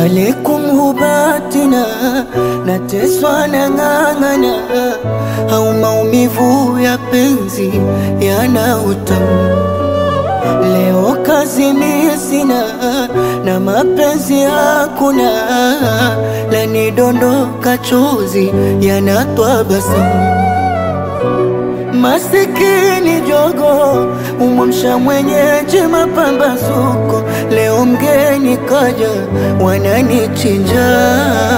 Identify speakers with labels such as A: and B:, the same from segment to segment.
A: alaikum hubatina, nateswa na ng'ang'ana, au maumivu ya penzi yana utamu. Leo kazi mimi sina na mapenzi hakuna, lanidondoka chozi yanatwa basamu. Masikini jogo umwamsha mwenyeji mapambazuko, leo mgeni kaja wananichinja.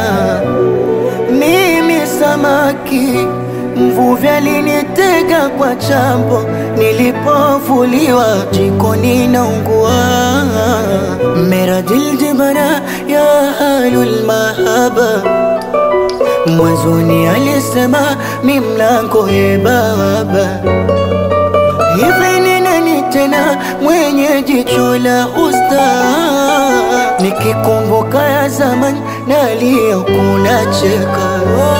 A: Mimi samaki mvuvi alinitega kwa chambo, nilipovuliwa jikoni naungua. Mera dil jibara ya ahlul mahaba, mwanzoni alisema mi mlango ye baba. Hivi ni nani tena mwenye jicho la usta? Nikikumbuka ya zamani nalia kuna cheka.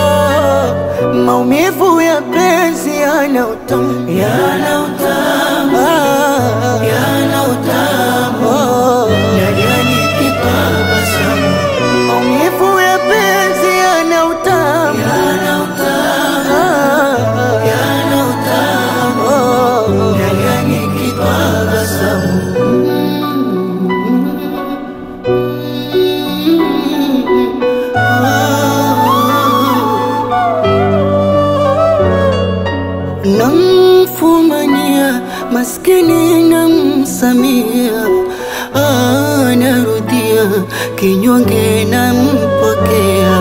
A: Maumivu ya penzi yana utamu, yana utamu, yana utamu, nalia nikitabasamu. Maumivu ya penzi yana utamu, yana utamu, yana utamu, nalia nikitabasamu. Namfumania maskini namsamia, narudia kinyonge nampokea.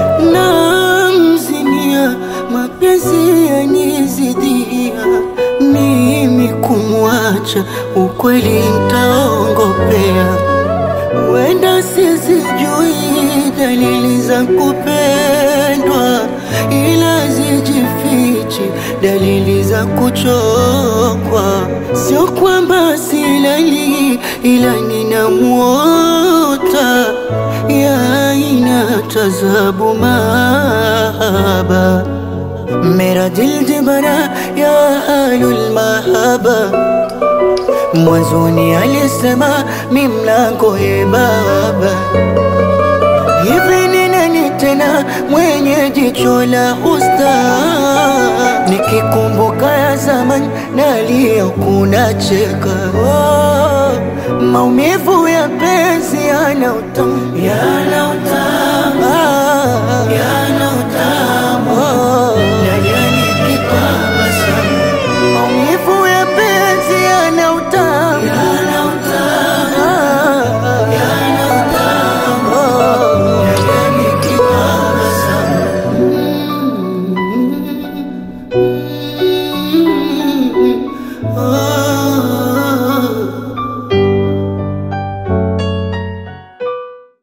A: Namzimia mapenzi yanizidia, mimi kumwacha ukweli ntaongopea. Wenda sizijui dalili za kupendwa, ila zijifichi dalili za kuchokwa. Sio kwamba silali ila ninamuota, ya inatazabu mahaba. Mera dil jibara ya ahlul mahaba, mwanzoni alisema mi mlango ye baba. Hivi ni nani tena mwenye jicho la usta? Nikikumbuka ya zamani nalia kuna cheka. Maumivu ya penzi yana utamu, yana utamu.